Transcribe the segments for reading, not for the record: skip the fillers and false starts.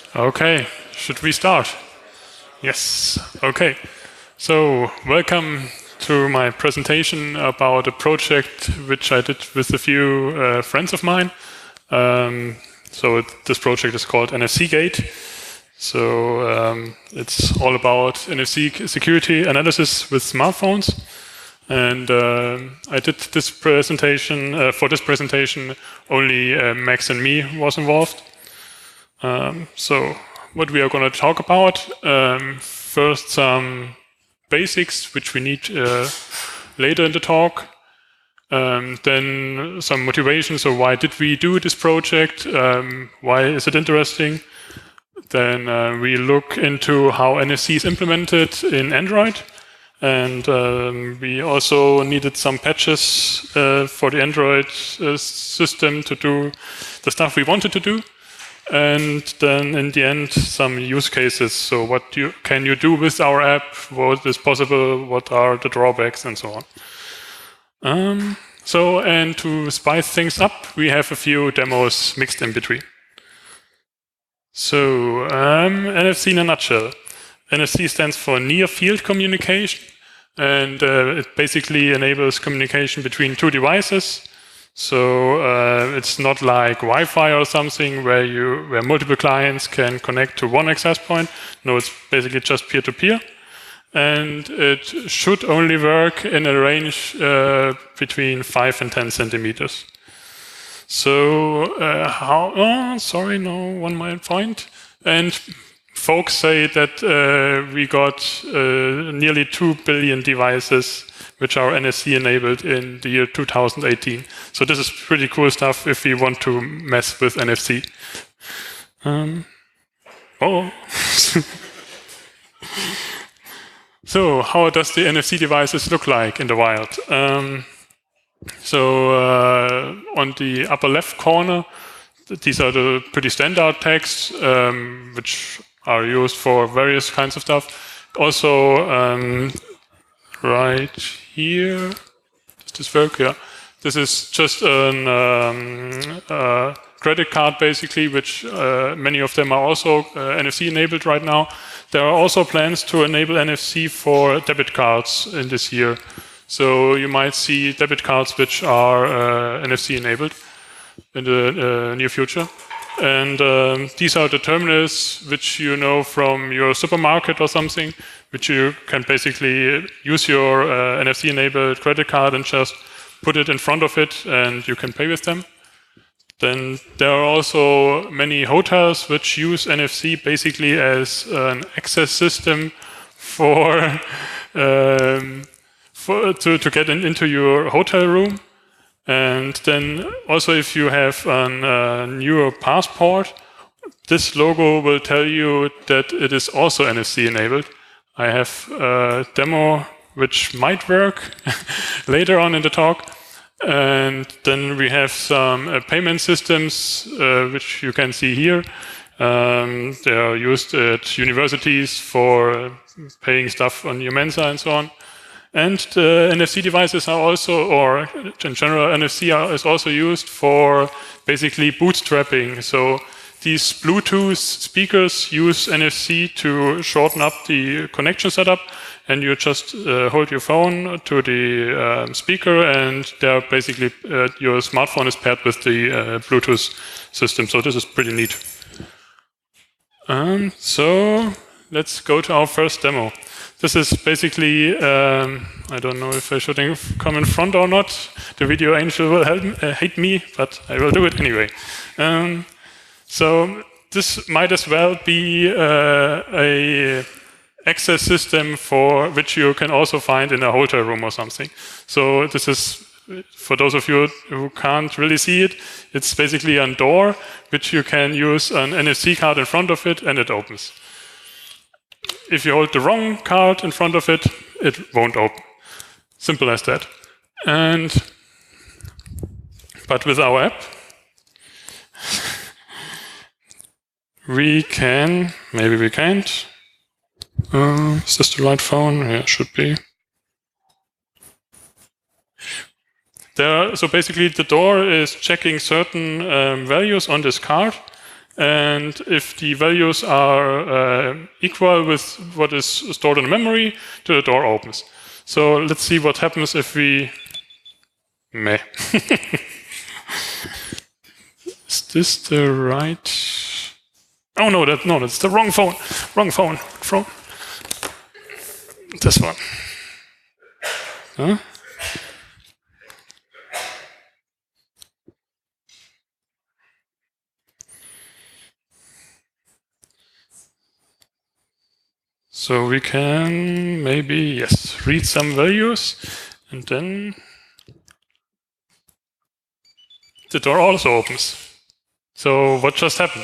Okay, should we start? Yes, okay. So, welcome to my presentation about a project which I did with a few friends of mine. This project is called NFC Gate. It's all about NFC security analysis with smartphones. And I did this presentation, for this presentation, only Max and me was involved. So what we are going to talk about, first some basics which we need later in the talk, then some motivation, so why did we do this project, why is it interesting, then we look into how NFC is implemented in Android, and we also needed some patches for the Android system to do the stuff we wanted to do. And then in the end, some use cases. So what can you do with our app? What is possible? What are the drawbacks and so on? And to spice things up, we have a few demos mixed in between. So NFC in a nutshell. NFC stands for Near Field Communication, and it basically enables communication between two devices. So it's not like Wi-Fi or something where multiple clients can connect to one access point. No, it's basically just peer-to-peer. And it should only work in a range between 5 and 10 centimeters. So one more point. And folks say that we got nearly 2 billion devices which are NFC enabled in the year 2018. So this is pretty cool stuff if we want to mess with NFC. So how does the NFC devices look like in the wild? On the upper left corner, these are the pretty standard tags, which are used for various kinds of stuff. Also, right here, does this work? Yeah. This is just a credit card, basically, which many of them are also NFC enabled right now. There are also plans to enable NFC for debit cards in this year. So you might see debit cards which are NFC enabled in the near future. And these are the terminals which you know from your supermarket or something, which you can basically use your NFC-enabled credit card and just put it in front of it, and you can pay with them. Then there are also many hotels which use NFC basically as an access system to get into your hotel room. And then also if you have a newer passport, this logo will tell you that it is also NFC enabled. I have a demo which might work later on in the talk. And then we have some payment systems which you can see here. They are used at universities for paying stuff on your Mensa and so on. And the NFC devices are also, or in general, NFC is also used for basically bootstrapping. So these Bluetooth speakers use NFC to shorten up the connection setup, and you just hold your phone to the speaker, and there basically your smartphone is paired with the Bluetooth system. So this is pretty neat. So let's go to our first demo. This is basically, I don't know if I should come in front or not. The video angel will hate me, but I will do it anyway. So this might as well be a access system for which you can also find in a hotel room or something. So this is, for those of you who can't really see it, it's basically a door which you can use an NFC card in front of it and it opens. If you hold the wrong card in front of it, it won't open. Simple as that. But with our app, we can, maybe we can't. Is this the right phone? Yeah, it should be. So basically the door is checking certain values on this card, and if the values are equal with what is stored in the memory, the door opens. So let's see what happens if we... Meh. Is this the right... Oh no, that's the wrong phone. Wrong phone. This one. Huh? So we can maybe, yes, read some values, and then the door also opens. So what just happened?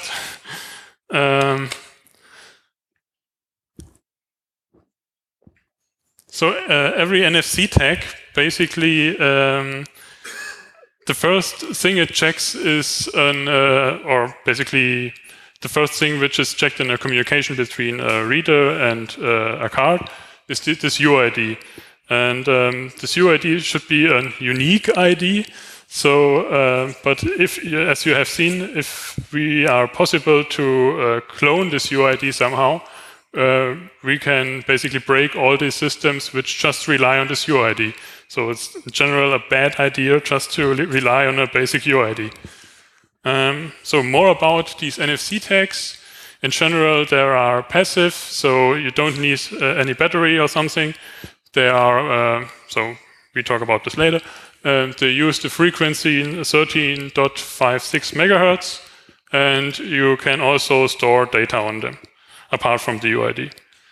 So every NFC tag, basically, the first thing it checks is or basically the first thing which is checked in a communication between a reader and a card is this UID. And this UID should be a unique ID. So, but if, as you have seen, if we are possible to clone this UID somehow, we can basically break all these systems which just rely on this UID. So it's in general a bad idea just to rely on a basic UID. So more about these NFC tags. In general, there are passive, so you don't need any battery or something. They are, so we talk about this later. They use the frequency 13.56 megahertz, and you can also store data on them, apart from the UID.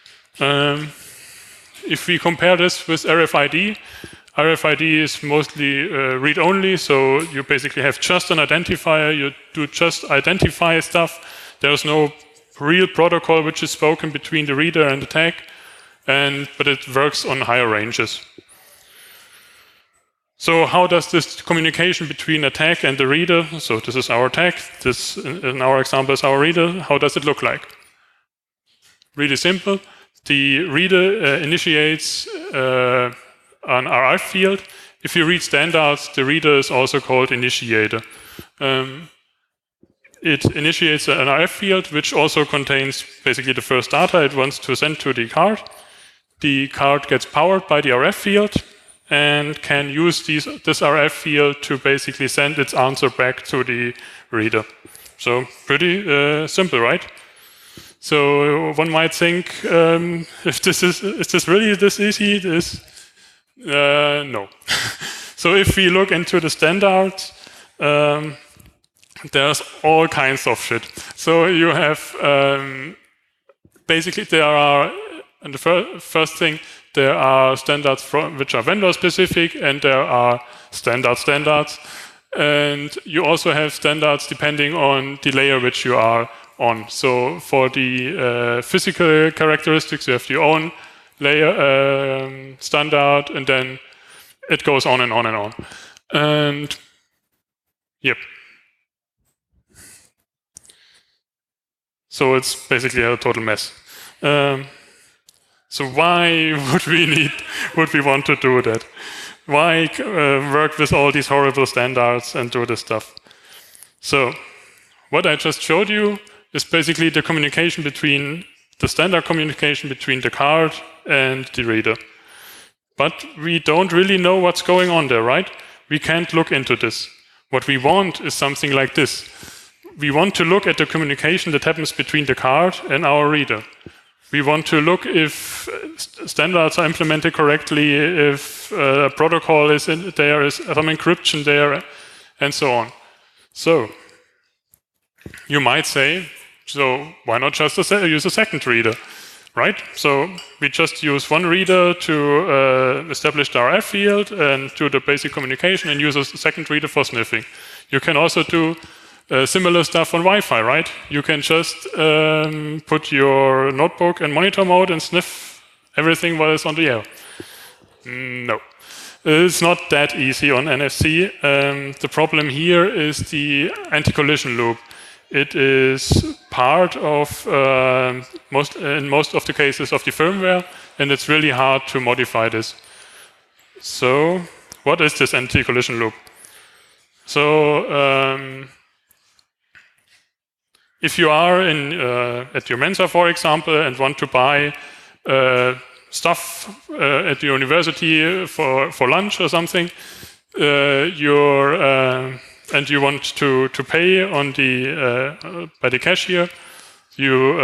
If we compare this with RFID, RFID is mostly read-only, so you basically have just an identifier, you do just identify stuff. There's no real protocol which is spoken between the reader and the tag, but it works on higher ranges. So how does this communication between a tag and the reader, so this is our tag, this in our example is our reader, how does it look like? Really simple. The reader initiates an RF field. If you read standards, the reader is also called initiator. It initiates an RF field, which also contains basically the first data it wants to send to the card. The card gets powered by the RF field and can use this RF field to basically send its answer back to the reader. So pretty simple, right? So one might think, if is this really this easy? No. So if we look into the standards, there's all kinds of shit. So you have basically there are, and the first thing, there are standards which are vendor specific, and there are standards. And you also have standards depending on the layer which you are on. So for the physical characteristics, you have your own layer standard, and then it goes on and on and on. And yep. So it's basically a total mess. So why would we want to do that? Why work with all these horrible standards and do this stuff? So what I just showed you is basically the communication between the standard communication between the card and the reader. But we don't really know what's going on there, right? We can't look into this. What we want is something like this. We want to look at the communication that happens between the card and our reader. We want to look if standards are implemented correctly, if a protocol is there, is some encryption there, and so on. So you might say, so why not just use a second reader, right? So we just use one reader to establish the RF field and do the basic communication, and use a second reader for sniffing. You can also do similar stuff on Wi-Fi, right? You can just put your notebook in monitor mode and sniff everything while it's on the air. No. It's not that easy on NFC. The problem here is the anti-collision loop. It is part of, in most of the cases, of the firmware, and it's really hard to modify this. So what is this anti-collision loop? So if you are at your Mensa, for example, and want to buy stuff at the university for lunch or something, and you want to pay on by the cashier, you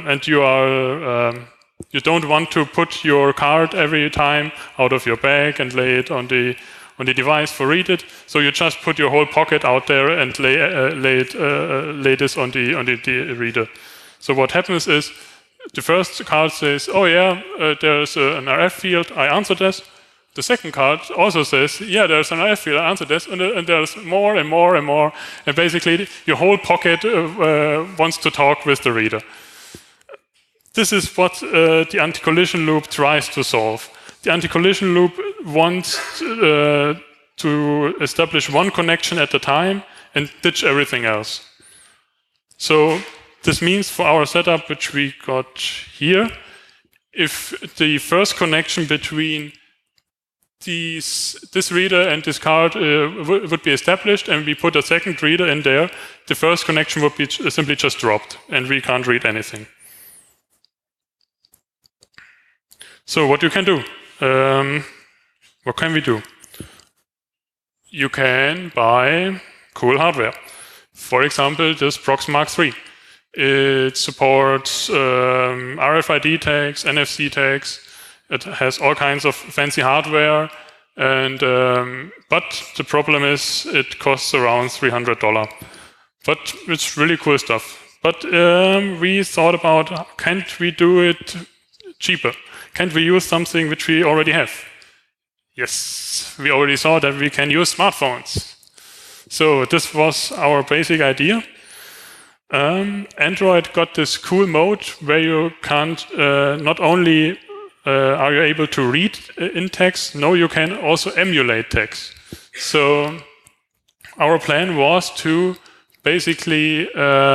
don't want to put your card every time out of your bag and lay it on the device for read it. So you just put your whole pocket out there and lay this on the reader. So what happens is the first card says, "Oh yeah, there's an RF field. I answered this." The second card also says, "Yeah, there's an RF field. I answered this," and there's more and more and more. And basically, your whole pocket wants to talk with the reader. This is what the anti-collision loop tries to solve. The anti-collision loop wants to establish one connection at a time and ditch everything else. So this means for our setup, which we got here, if the first connection between this reader and this card would be established, and we put a second reader in there, the first connection would be simply just dropped, and we can't read anything. So what you can do? What can we do? You can buy cool hardware. For example, this Proxmark 3. It supports RFID tags, NFC tags. It has all kinds of fancy hardware, and but the problem is it costs around $300. But it's really cool stuff. But we thought about, can't we do it cheaper? Can't we use something which we already have? Yes, we already saw that we can use smartphones. So this was our basic idea. Android got this cool mode where you can't not only are you able to read in text, no, you can also emulate text. So our plan was to basically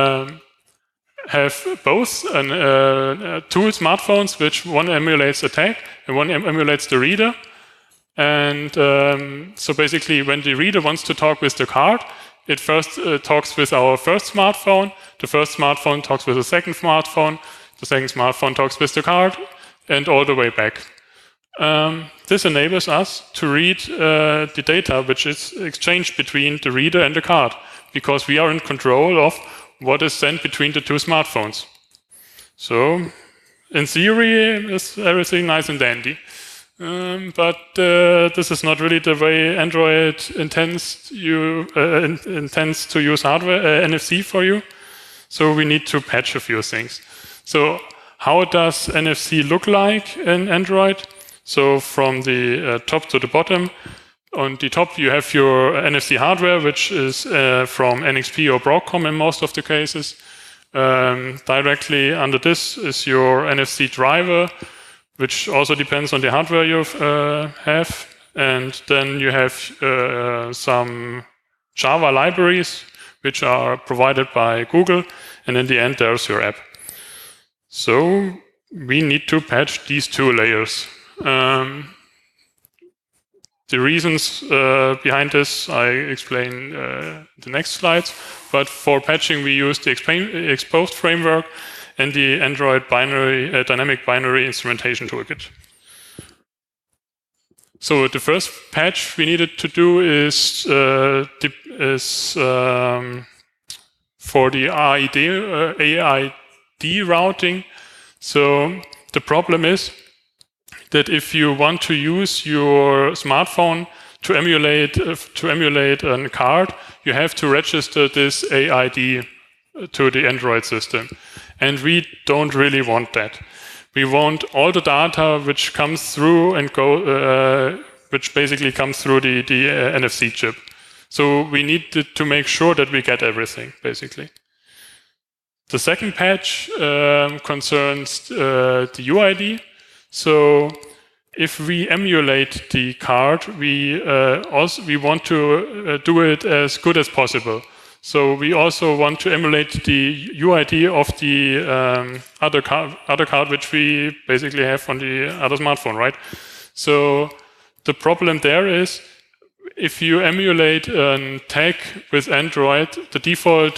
have both two smartphones, which one emulates a tag and one emulates the reader. And so basically, when the reader wants to talk with the card, it first talks with our first smartphone. The first smartphone talks with the second smartphone. The second smartphone talks with the card, and all the way back. This enables us to read the data which is exchanged between the reader and the card, because we are in control of what is sent between the two smartphones. So, in theory, is everything nice and dandy. But this is not really the way Android intends to use hardware NFC for you. So we need to patch a few things. So how does NFC look like in Android? So from the top to the bottom, on the top you have your NFC hardware, which is from NXP or Broadcom in most of the cases. Directly under this is your NFC driver, which also depends on the hardware you have. And then you have some Java libraries, which are provided by Google. And in the end, there's your app. So we need to patch these two layers. The reasons behind this I explain the next slides. But for patching, we use the Exposed framework and the Android dynamic binary instrumentation toolkit. So the first patch we needed to do is for the AID routing. So the problem is that if you want to use your smartphone to emulate a card, you have to register this AID to the Android system. And we don't really want that. We want all the data which comes through and which basically comes through the NFC chip. So we need to make sure that we get everything, basically. The second patch concerns the UID. So if we emulate the card, we want to do it as good as possible. So we also want to emulate the UID of the other card which we basically have on the other smartphone, right? So the problem there is, if you emulate a tag with Android, the default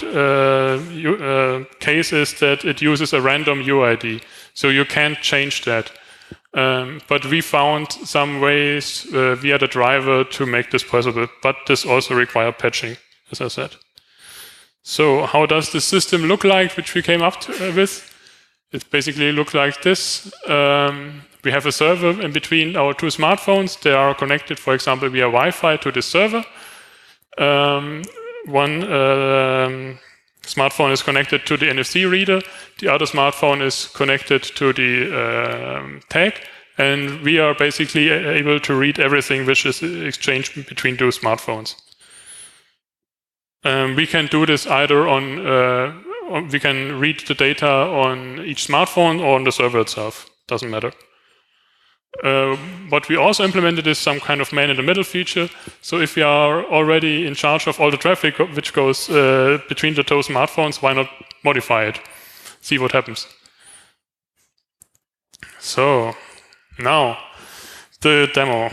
case is that it uses a random UID. So you can't change that. But we found some ways via the driver to make this possible. But this also requires patching, as I said. So how does the system look like, which we came up with? It basically looks like this. We have a server in between our two smartphones. They are connected, for example, via Wi-Fi to the server. One smartphone is connected to the NFC reader. The other smartphone is connected to the tag. And we are basically able to read everything which is exchanged between two smartphones. We can do this either we can read the data on each smartphone or on the server itself. Doesn't matter. What we also implemented is some kind of man-in-the-middle feature. So if we are already in charge of all the traffic which goes between the two smartphones, why not modify it? See what happens. So now the demo.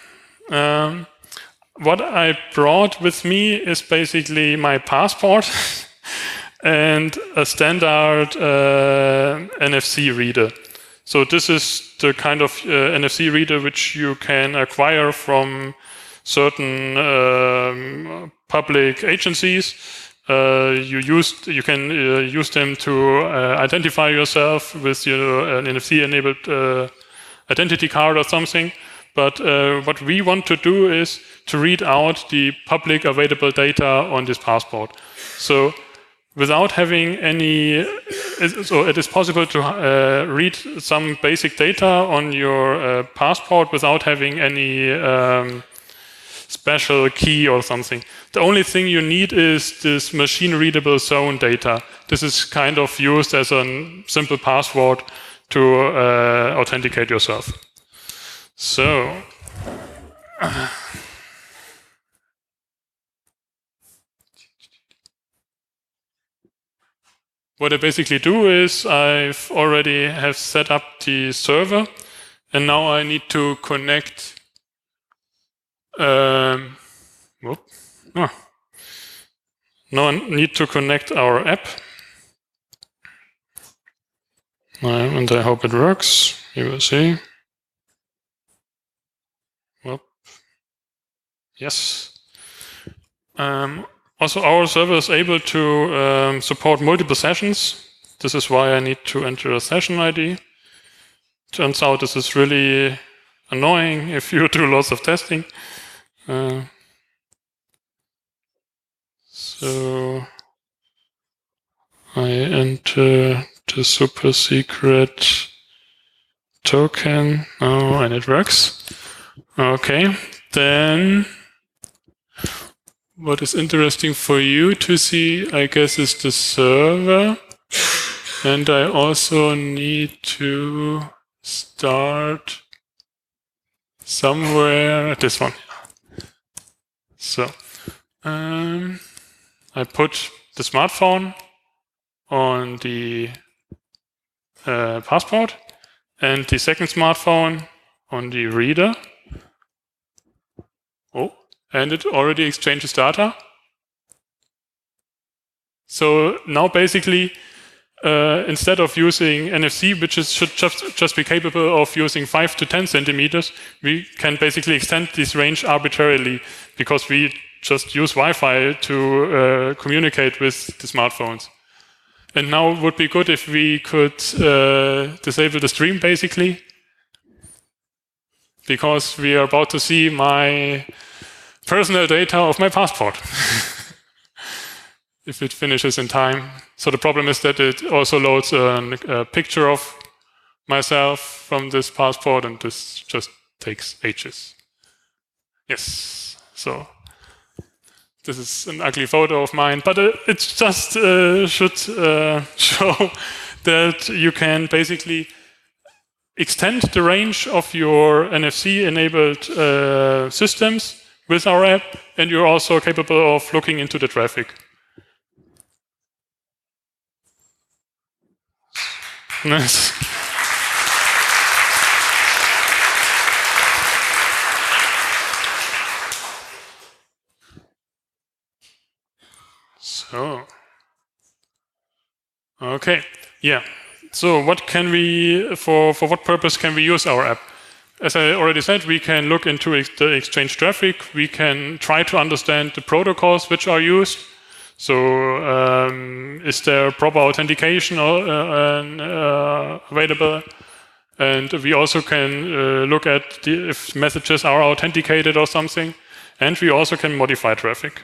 What I brought with me is basically my passport and a standard NFC reader. So this is the kind of NFC reader which you can acquire from certain public agencies. You can use them to identify yourself with an NFC-enabled identity card or something. But what we want to do is to read out the public available data on this passport. So without having any, so it is possible to read some basic data on your passport without having any special key or something. The only thing you need is this machine-readable zone data. This is kind of used as a simple password to authenticate yourself. So, what I basically do is I've already have set up the server, and now I need to connect. Now I need to connect our app, and I hope it works. You will see. Yes. Also, our server is able to support multiple sessions. This is why I need to enter a session ID. Turns out this is really annoying if you do lots of testing. So I enter the super secret token. Oh, and it works. Okay, then what is interesting for you to see, I guess, is the server. And I also need to start somewhere, this one. So, I put the smartphone on the passport and the second smartphone on the reader. Oh, and it already exchanges data. So now basically, instead of using NFC, which should just be capable of using 5 to 10 centimeters, we can basically extend this range arbitrarily because we just use Wi-Fi to communicate with the smartphones. And now it would be good if we could disable the stream basically, because we are about to see my personal data of my passport. If it finishes in time. So the problem is that it also loads a picture of myself from this passport, and this just takes ages. Yes, so this is an ugly photo of mine, but it just should show that you can basically extend the range of your NFC-enabled systems with our app, and you're also capable of looking into the traffic. Nice. Okay, yeah. So what can we, for what purpose can we use our app? As I already said, we can look into the exchange traffic. We can try to understand the protocols which are used. So is there proper authentication available? And we also can look at if messages are authenticated or something. And we also can modify traffic.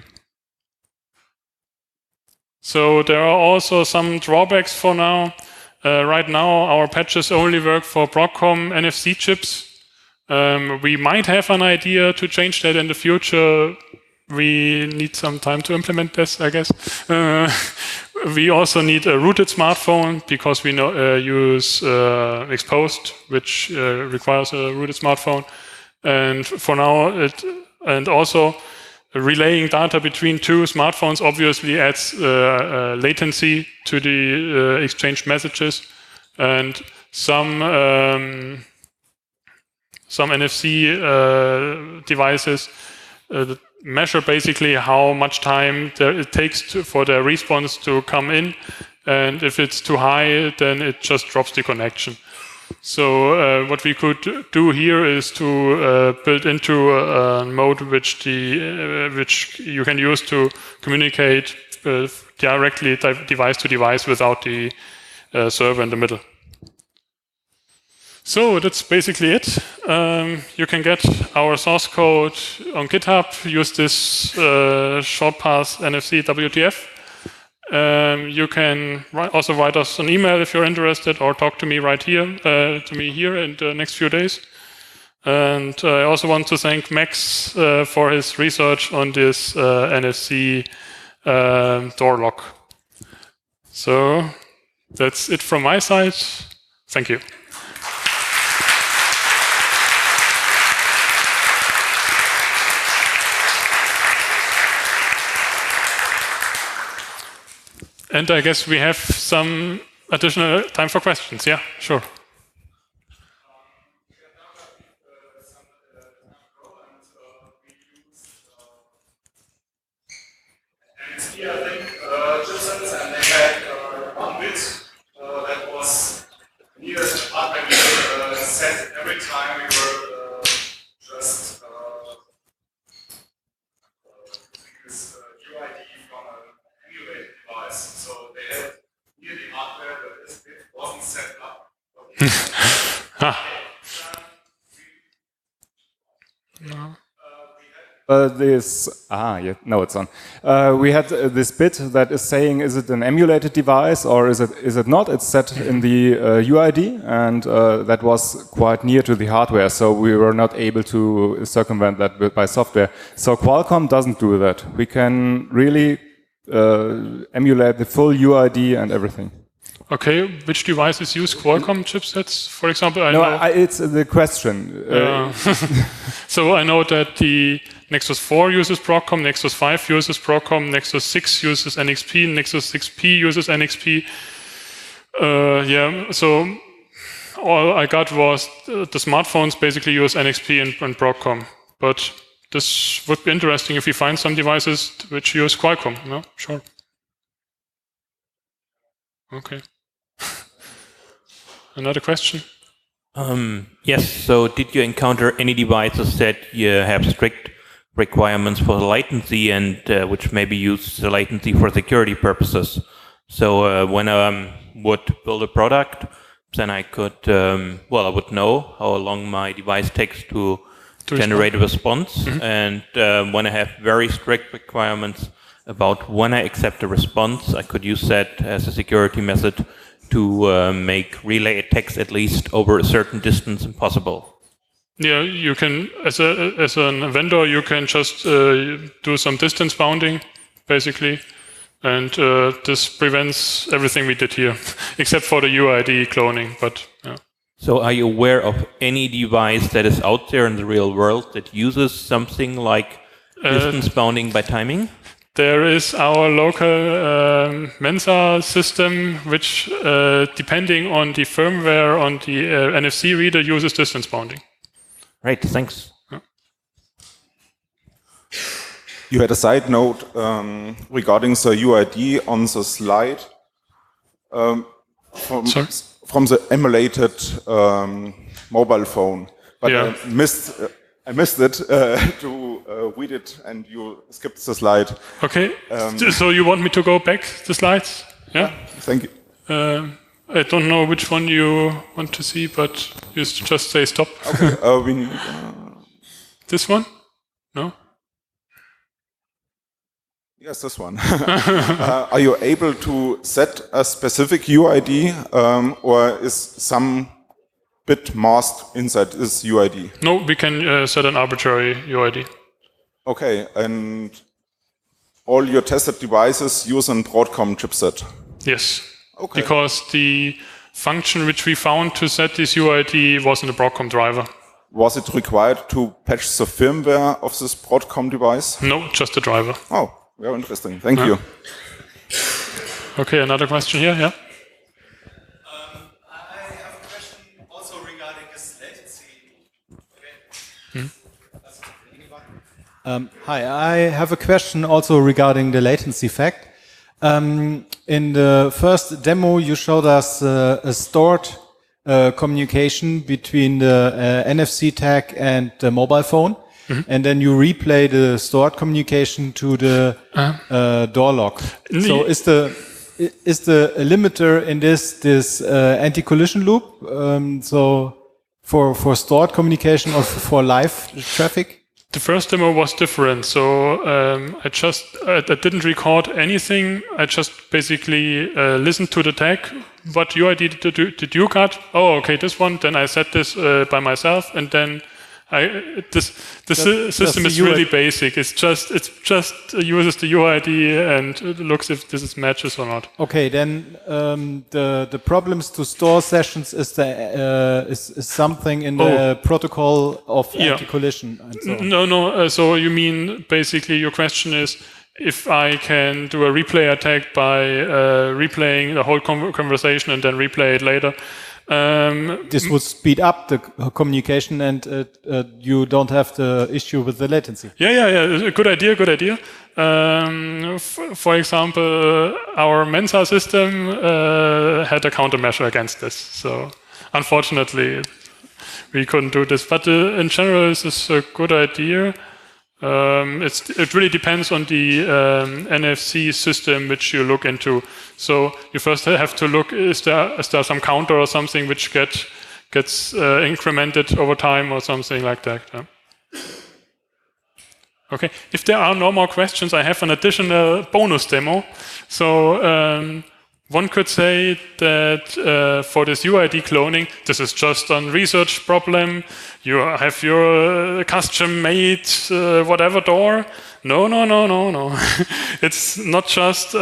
So there are also some drawbacks for now. Right now, our patches only work for Broadcom NFC chips. We might have an idea to change that in the future. We need some time to implement this, I guess. We also need a rooted smartphone because we use Exposed, which requires a rooted smartphone. And for now, and also relaying data between two smartphones obviously adds latency to the exchanged messages, and some NFC devices measure basically how much time it takes for the response to come in, and if it's too high, then it just drops the connection. So what we could do here is to build into a mode which you can use to communicate directly device to device without the server in the middle. So that's basically it. You can get our source code on GitHub. Use this short path NFC WTF. You can also write us an email if you're interested, or talk to me here in the next few days. And I also want to thank Max for his research on this NFC door lock. So that's it from my side. Thank you. And I guess we have some additional time for questions. Yeah, sure. NXP, I think, chipsets, and they had one bit that was near the part where we set every time we were just this UID from an emulated device. So they had near the hardware, but this bit wasn't set up. No. It's on. We had this bit that is saying, is it an emulated device or is it not? It's set in the UID, and that was quite near to the hardware, so we were not able to circumvent that by software. So Qualcomm doesn't do that. We can really emulate the full UID and everything. Okay, which devices use Qualcomm chipsets? For example, it's the question. So I know that the Nexus 4 uses Broadcom, Nexus 5 uses Broadcom, Nexus 6 uses NXP, Nexus 6P uses NXP. So all I got was the smartphones basically use NXP and Broadcom. But this would be interesting if we find some devices which use Qualcomm. No, sure. Okay. Another question? Yes, so did you encounter any devices that you have strict requirements for the latency and which maybe use the latency for security purposes? So when I would build a product, then I could, I would know how long my device takes to generate a response. Mm-hmm. And when I have very strict requirements about when I accept a response, I could use that as a security method to make relay attacks at least over a certain distance impossible. Yeah, you can, as a vendor, you can just do some distance bounding, basically, and this prevents everything we did here, except for the UID cloning. But yeah. So, are you aware of any device that is out there in the real world that uses something like distance bounding by timing? There is our local Mensa system, which, depending on the firmware on the NFC reader, uses distance bounding. Right, thanks. Yeah. You had a side note regarding the UID on the slide. Sorry? From the emulated mobile phone, but Yeah. I missed it to read it, and you skipped the slide. Okay. So you want me to go back the slides? Yeah. Thank you. I don't know which one you want to see, but you just say stop. We need, This one? No? yes, this one. Are you able to set a specific UID, or is some bit masked inside this UID? No, we can set an arbitrary UID. Okay, and all your tested devices use a Broadcom chipset. Yes. Okay. Because the function which we found to set this UID was in the Broadcom driver. Was it required to patch the firmware of this Broadcom device? No, just the driver. Oh, very interesting. Thank you. Okay, another question here, yeah? I have a question also regarding this latency. Hi, I have a question also regarding the latency fact. In the first demo, you showed us a stored communication between the NFC tag and the mobile phone, and then you replay the stored communication to the door lock. So is the limiter in this anti-collision loop? So for stored communication or for live traffic? The first demo was different, so I didn't record anything. I just basically listened to the tag. What UID did you got? Oh, okay, this one. Then I set this by myself, and then the system is really basic. It just uses the UID and it looks if this is matches or not. Okay, then the problems to store sessions is something in the protocol of anti-collision. And so on. No. So you mean basically your question is if I can do a replay attack by replaying the whole conversation and then replay it later. This would speed up the communication, and you don't have the issue with the latency. Yeah. Good idea. For example, our Mensa system had a countermeasure against this. So unfortunately, we couldn't do this. But in general, this is a good idea. It really depends on the NFC system which you look into. So you first have to look: is there some counter or something which gets incremented over time or something like that? Yeah. Okay. If there are no more questions, I have an additional bonus demo. So one could say that for this UID cloning, this is just a research problem. You have your custom-made whatever door. No. It's not just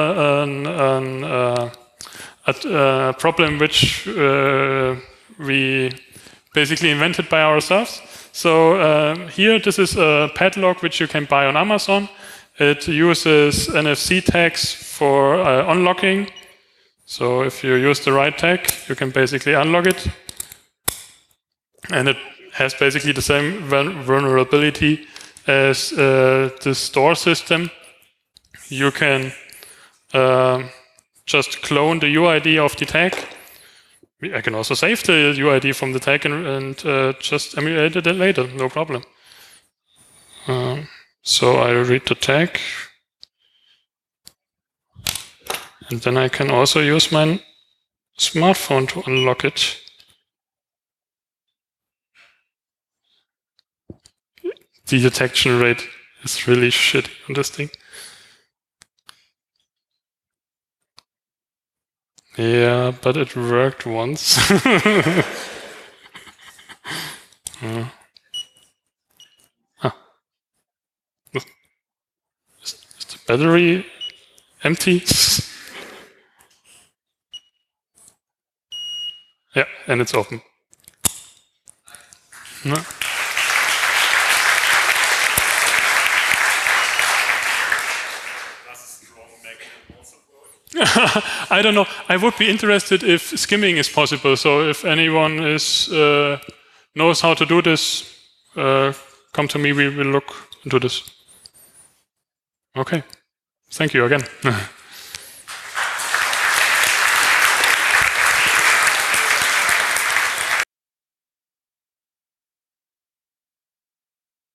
a problem which we basically invented by ourselves. So here, this is a padlock which you can buy on Amazon. It uses NFC tags for unlocking. So if you use the right tag, you can basically unlock it. And it has basically the same vulnerability as the store system. You can just clone the UID of the tag. I can also save the UID from the tag and just emulate it later, no problem. So I read the tag. And then I can also use my smartphone to unlock it. The detection rate is really shitty on this thing. Yeah, but it worked once. Is the battery empty? Yeah, and it's open. No. I don't know. I would be interested if skimming is possible. So if anyone is knows how to do this, come to me. We will look into this. Okay. Thank you again.